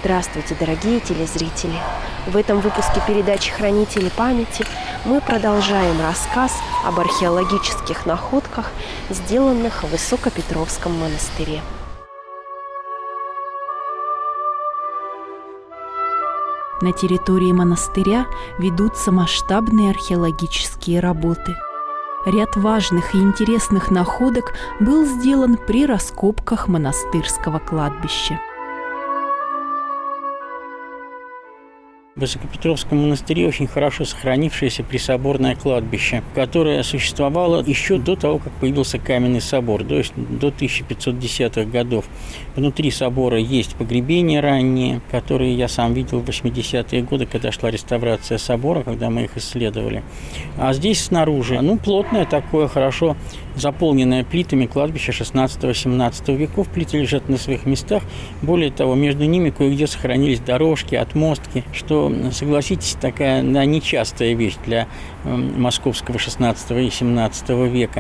Здравствуйте, дорогие телезрители! В этом выпуске передачи «Хранители памяти» мы продолжаем рассказ об археологических находках, сделанных в Высокопетровском монастыре. На территории монастыря ведутся масштабные археологические работы. Ряд важных и интересных находок был сделан при раскопках монастырского кладбища. В Высокопетровском монастыре очень хорошо сохранившееся присоборное кладбище, которое существовало еще до того, как появился каменный собор, то есть до 1510-х годов. Внутри собора есть погребения ранние, которые я сам видел в 80-е годы, когда шла реставрация собора, когда мы их исследовали. А здесь снаружи, плотное такое, хорошо заполненное плитами кладбище 16-17 веков. Плиты лежат на своих местах. Более того, между ними кое-где сохранились дорожки, отмостки, что, согласитесь, такая нечастая вещь для московского 16 и 17 века.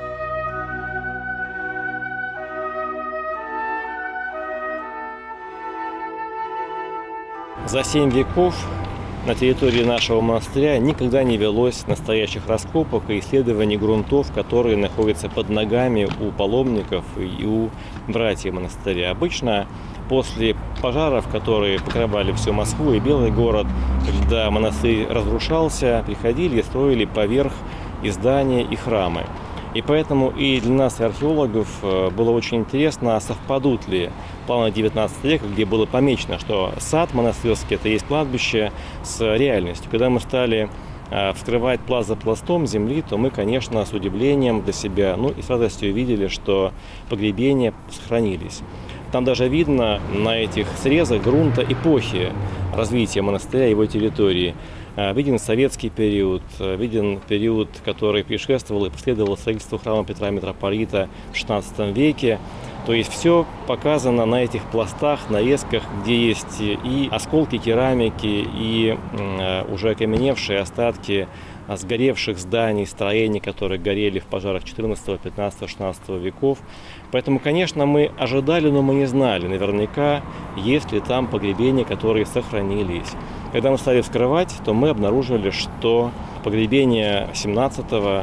За 7 веков на территории нашего монастыря никогда не велось настоящих раскопок и исследований грунтов, которые находятся под ногами у паломников и у братьев монастыря. Обычно после пожаров, которые покрывали всю Москву и Белый город, когда монастырь разрушался, приходили и строили поверх и здания, и храмы. И поэтому и для нас, и археологов, было очень интересно, совпадут ли планы 19 века, где было помечено, что сад монастырский – это есть кладбище, с реальностью. Когда мы стали вскрывать пласт за пластом земли, то мы, конечно, с удивлением для себя, и с радостью видели, что погребения сохранились. Там даже видно на этих срезах грунта эпохи развития монастыря и его территории. Виден советский период, виден период, который предшествовал и последовал строительству храма Петра Митрополита в XVI веке. То есть все показано на этих пластах, нарезках, где есть и осколки керамики, и уже окаменевшие остатки сгоревших зданий, строений, которые горели в пожарах XIV, XV, XVI веков. Поэтому, конечно, мы ожидали, но мы не знали наверняка, есть ли там погребения, которые сохранились. Когда мы стали вскрывать, то мы обнаружили, что погребения XVII-XVI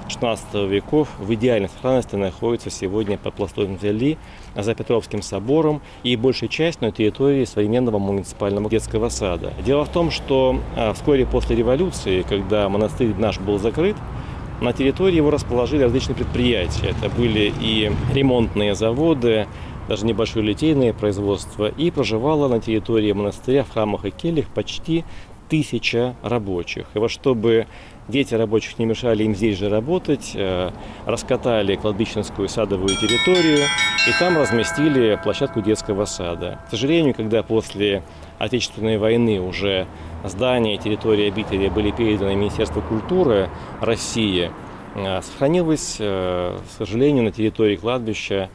веков в идеальной сохранности находятся сегодня под пластом земли за Петровским собором и большей частью на территории современного муниципального детского сада. Дело в том, что вскоре после революции, когда монастырь наш был закрыт, на территории его расположили различные предприятия. Это были и ремонтные заводы, даже небольшое литейное производство, и проживало на территории монастыря в храмах и кельях почти 1000 рабочих. И вот чтобы дети рабочих не мешали им здесь же работать, раскатали кладбищенскую садовую территорию и там разместили площадку детского сада. К сожалению, когда после Отечественной войны уже здания и территории обители были переданы Министерству культуры России, сохранилось, к сожалению, на территории кладбища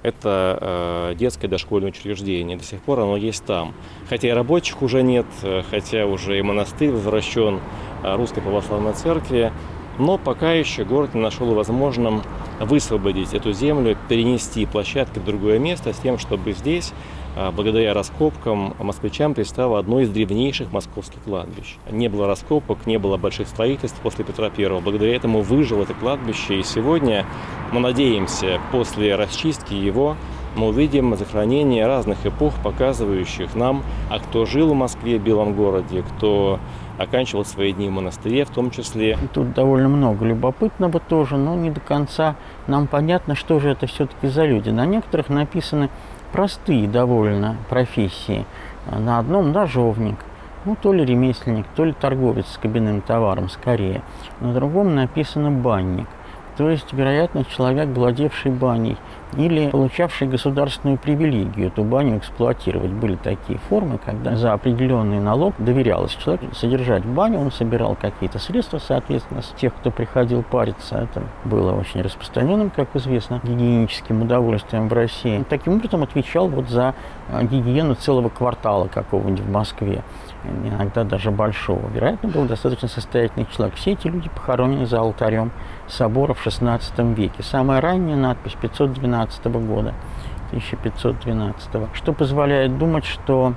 это детское дошкольное учреждение. До сих пор оно есть там. Хотя и рабочих уже нет, хотя уже и монастырь возвращен Русской Православной Церкви, но пока еще город не нашел возможным высвободить эту землю, перенести площадки в другое место с тем, чтобы здесь, благодаря раскопкам, москвичам предстало одно из древнейших московских кладбищ. Не было раскопок, не было больших строительств после Петра I. Благодаря этому выжило это кладбище, и сегодня мы надеемся, после расчистки его, мы увидим захоронение разных эпох, показывающих нам, кто жил в Москве, в Белом городе, кто оканчивал свои дни в монастыре, в том числе. Тут довольно много любопытного тоже, но не до конца нам понятно, что же это все-таки за люди. На некоторых написаны простые довольно профессии. На одном ножовник, то ли ремесленник, то ли торговец с кабинным товаром, скорее. На другом написано банник. То есть, вероятно, человек, владевший баней или получавший государственную привилегию эту баню эксплуатировать. Были такие формы, когда за определенный налог доверялось человеку содержать баню, он собирал какие-то средства, соответственно, с тех, кто приходил париться. Это было очень распространенным, как известно, гигиеническим удовольствием в России. Таким образом отвечал за гигиену целого квартала какого-нибудь в Москве, иногда даже большого. Вероятно, был достаточно состоятельный человек. Все эти люди похоронены за алтарем собора в XVI веке. Самая ранняя надпись 512 года, 1512, что позволяет думать, что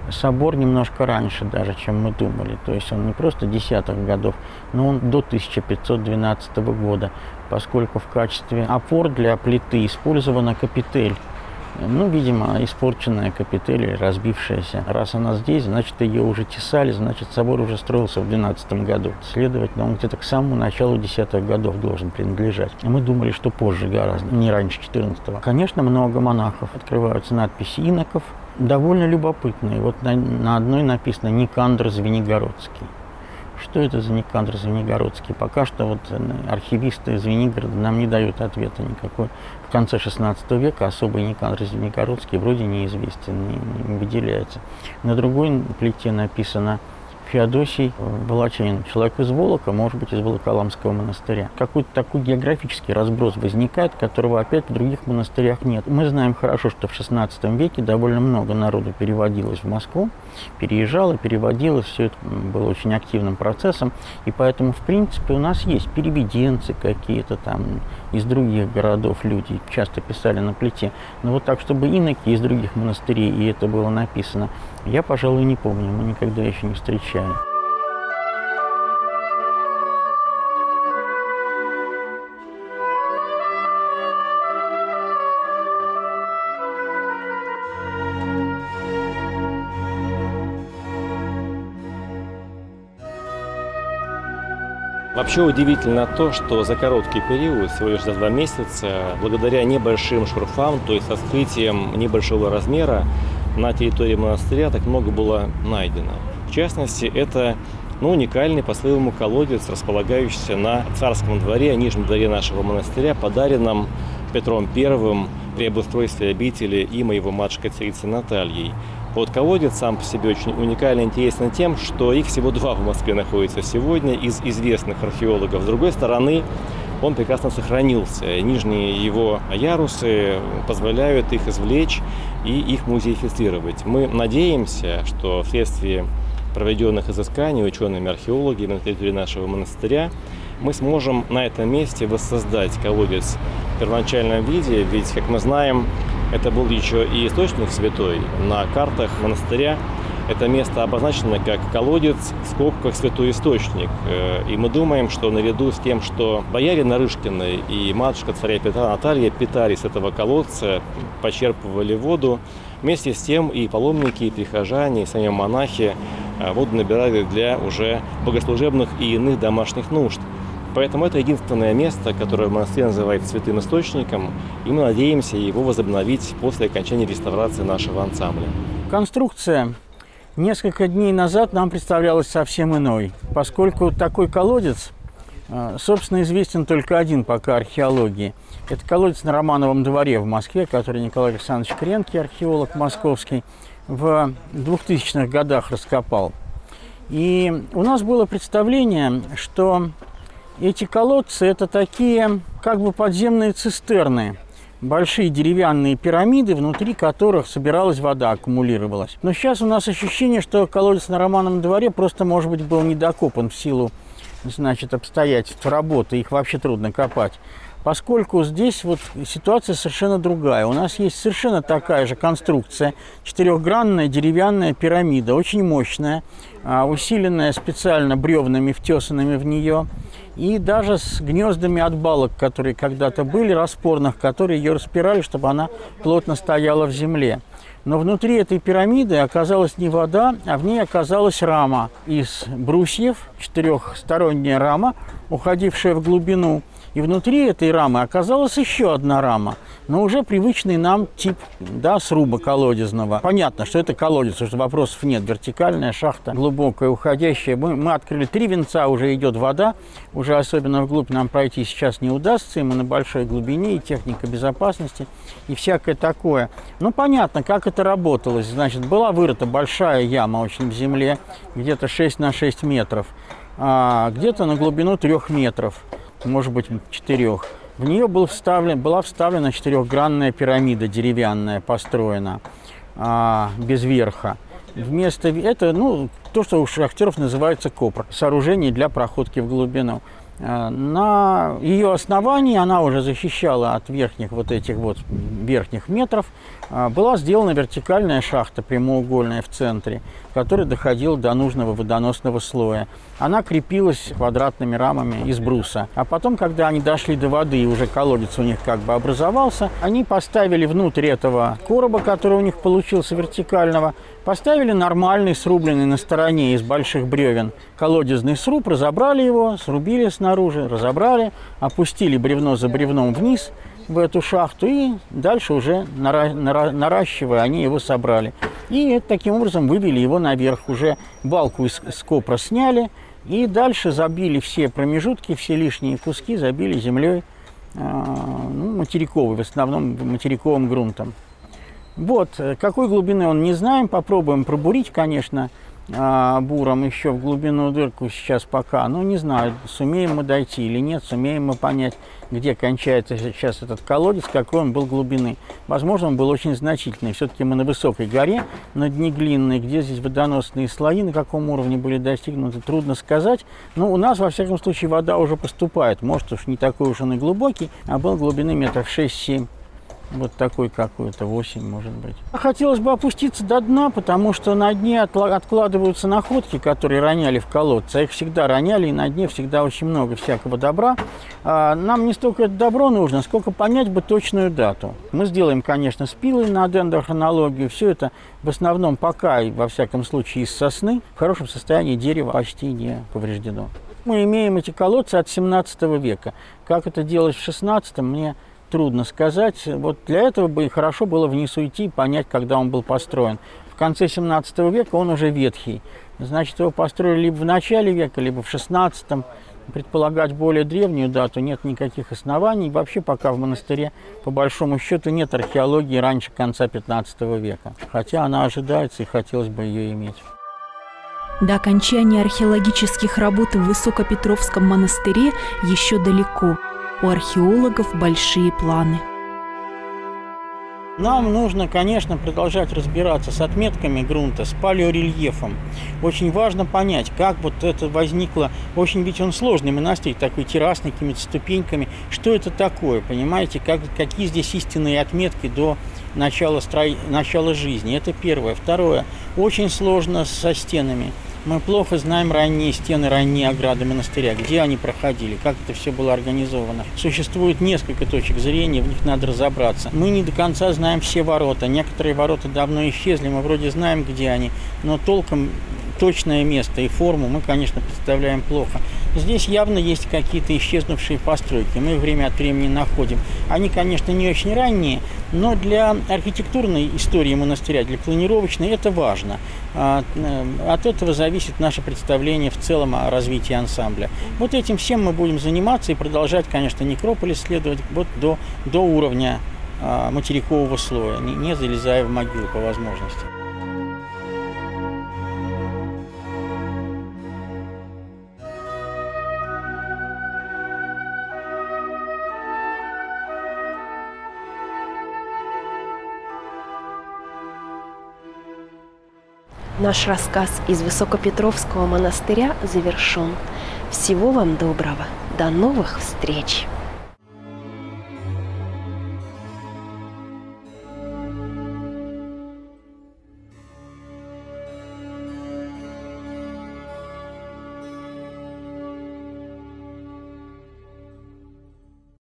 собор немножко раньше даже, чем мы думали. То есть он не просто десятых годов, но он до 1512 года, поскольку в качестве опор для плиты использована капитель. Ну, видимо, испорченная капитель или разбившаяся. Раз она здесь, значит, ее уже тесали, значит, собор уже строился в 12 году. Следовательно, он где-то к самому началу десятых годов должен принадлежать. Мы думали, что позже гораздо, не раньше 14-го. Конечно, много монахов. Открываются надписи иноков, довольно любопытные. Вот на одной написано «Никандр Звенигородский». Что это за Никандр Звенигородский? Пока что вот архивисты Звенигорода нам не дают ответа никакой. В конце XVI века особый Никандр Звенигородский вроде неизвестен, не выделяется. На другой плите написано Феодосий Волочанин, человек из Волока, может быть, из Волоколамского монастыря. Какой-то такой географический разброс возникает, которого опять в других монастырях нет. Мы знаем хорошо, что в XVI веке довольно много народу переводилось в Москву, переезжало, переводилось, все это было очень активным процессом, и поэтому, в принципе, у нас есть переведенцы какие-то там из других городов, люди часто писали на плите. Но вот так, чтобы иноки из других монастырей, и это было написано, я, пожалуй, не помню, мы никогда еще не встречали. Вообще удивительно то, что за короткий период, всего лишь за 2 месяца, благодаря небольшим шурфам, то есть открытием небольшого размера, на территории монастыря так много было найдено. В частности, это уникальный по своему колодец, располагающийся на царском дворе, нижнем дворе нашего монастыря, подаренном Петром I при обустройстве обители им и его матушкой царицей Натальей. Вот колодец сам по себе очень уникально интересен тем, что их всего 2 в Москве находится сегодня из известных археологов. С другой стороны, он прекрасно сохранился. Нижние его ярусы позволяют их извлечь и их музеифицировать. Мы надеемся, что вследствие проведенных изысканий учеными-археологами на территории нашего монастыря мы сможем на этом месте воссоздать колодец в первоначальном виде, ведь, как мы знаем, это был еще и источник святой. На картах монастыря это место обозначено как колодец в скобках святой источник. И мы думаем, что наряду с тем, что бояре Нарышкины и матушка царя Петра Наталья питались с этого колодца, почерпывали воду, вместе с тем и паломники, и прихожане, и сами монахи воду набирали для уже богослужебных и иных домашних нужд. Поэтому это единственное место, которое в монастыре называется святым источником, и мы надеемся его возобновить после окончания реставрации нашего ансамбля. Конструкция несколько дней назад нам представлялась совсем иной, поскольку такой колодец, собственно, известен только один пока археологии. Это колодец на Романовом дворе в Москве, который Николай Александрович Кренкий, археолог московский, в 2000-х годах раскопал. И у нас было представление, что эти колодцы – это такие как бы подземные цистерны, большие деревянные пирамиды, внутри которых собиралась вода, аккумулировалась. Но сейчас у нас ощущение, что колодец на Романовом дворе просто, может быть, был недокопан в силу, значит, обстоятельств работы, их вообще трудно копать. Поскольку здесь вот ситуация совершенно другая. У нас есть совершенно такая же конструкция, 4-гранная деревянная пирамида, очень мощная, усиленная специально бревнами, втесанными в нее, и даже с гнездами от балок, которые когда-то были, распорных, которые ее распирали, чтобы она плотно стояла в земле. Но внутри этой пирамиды оказалась не вода, а в ней оказалась рама из брусьев, 4-сторонняя рама, уходившая в глубину. И внутри этой рамы оказалась еще одна рама, но уже привычный нам тип, да, сруба колодезного. Понятно, что это колодец, уже вопросов нет. Вертикальная шахта, глубокая, уходящая. Мы открыли 3 венца, уже идет вода. Уже особенно вглубь нам пройти сейчас не удастся. И мы на большой глубине, и техника безопасности, и всякое такое. Ну, понятно, как это работалось. Значит, была вырыта большая яма очень в земле, где-то 6 на 6 метров, где-то на глубину 3 метров. Может быть, 4. В нее была вставлена 4-гранная пирамида деревянная, построена, без верха. Вместо это, то, что у шахтеров называется копр, сооружение для проходки в глубину. На ее основании, она уже защищала от верхних верхних метров, была сделана вертикальная шахта прямоугольная в центре, которая доходила до нужного водоносного слоя. Она крепилась квадратными рамами из бруса. А потом, когда они дошли до воды и уже колодец у них как бы образовался, они поставили внутрь этого короба, который у них получился вертикального, поставили нормальный, срубленный на стороне из больших бревен колодезный сруб, разобрали его, срубили снаружи, разобрали, опустили бревно за бревном вниз в эту шахту и дальше уже наращивая, они его собрали. И таким образом вывели его наверх. Уже балку из копра сняли и дальше забили все промежутки, все лишние куски забили землей, материковой, в основном материковым грунтом. Вот, какой глубины он не знаем, попробуем пробурить, конечно, буром еще в глубину дырку сейчас пока, но не знаю, сумеем мы дойти или нет, сумеем мы понять, где кончается сейчас этот колодец, какой он был глубины. Возможно, он был очень значительный. Все-таки мы на высокой горе, на дне глиняной, где здесь водоносные слои, на каком уровне были достигнуты, трудно сказать. Но у нас, во всяком случае, вода уже поступает. Может, уж не такой уж он и глубокий, а был глубины метров 6-7. Вот такой какой-то, 8, может быть. Хотелось бы опуститься до дна, потому что на дне откладываются находки, которые роняли в колодце. А их всегда роняли, и на дне всегда очень много всякого добра. Нам не столько это добро нужно, сколько понять бы точную дату. Мы сделаем, конечно, спилы на дендрохронологию. Все это в основном пока, и во всяком случае, из сосны. В хорошем состоянии дерево почти не повреждено. Мы имеем эти колодцы от 17 века. Как это делать в 16-м, мне трудно сказать. Вот для этого бы хорошо было вниз уйти и понять, когда он был построен. В конце 17 века он уже ветхий. Значит, его построили либо в начале века, либо в 16-м. Предполагать более древнюю дату нет никаких оснований. Вообще пока в монастыре, по большому счету, нет археологии раньше конца 15 века. Хотя она ожидается, и хотелось бы ее иметь. До окончания археологических работ в Высокопетровском монастыре еще далеко. У археологов большие планы. Нам нужно, конечно, продолжать разбираться с отметками грунта, с палеорельефом. Очень важно понять, как вот это возникло. Очень ведь он сложный монастырь, такой террасный, какими-то ступеньками. Что это такое, понимаете? Какие здесь истинные отметки до начала жизни? Это первое. Второе. Очень сложно со стенами. Мы плохо знаем ранние стены, ранние ограды монастыря, где они проходили, как это все было организовано. Существует несколько точек зрения, в них надо разобраться. Мы не до конца знаем все ворота. Некоторые ворота давно исчезли, мы вроде знаем, где они, но толком точное место и форму мы, конечно, представляем плохо. Здесь явно есть какие-то исчезнувшие постройки. Мы их время от времени находим. Они, конечно, не очень ранние, но для архитектурной истории монастыря, для планировочной, это важно. От этого зависит наше представление в целом о развитии ансамбля. Вот этим всем мы будем заниматься и продолжать, конечно, некрополь исследовать вот до уровня материкового слоя, не залезая в могилу по возможности. Наш рассказ из Высокопетровского монастыря завершен. Всего вам доброго. До новых встреч!